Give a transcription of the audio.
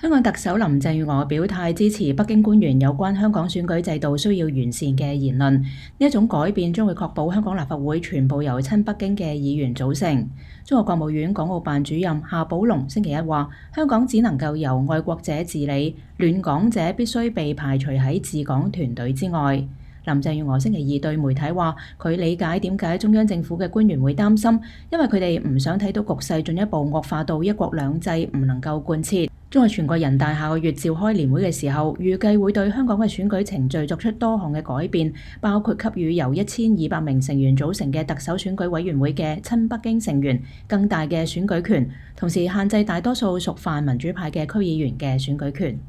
香港特首林鄭月娥表態支持北京官員有關香港選舉制度需要完善嘅言論，呢一種改變將會確保香港立法會全部由親北京嘅議員組成。中國國務院港澳辦主任夏寶龍星期一話：香港只能夠由愛國者治理，亂港者必須被排除喺治港團隊之外。林鄭月娥星期二對媒體話：佢理解點解中央政府嘅官員會擔心，因為佢哋唔想睇到局勢進一步惡化到一國兩制唔能夠貫徹。中國全國人大下個月召開年會嘅時候，預計會對香港嘅選舉程序作出多項嘅改變，包括給予由1200名成員組成嘅特首選舉委員會嘅親北京成員更大嘅選舉權，同時限制大多數屬泛民主派嘅區議員嘅選舉權。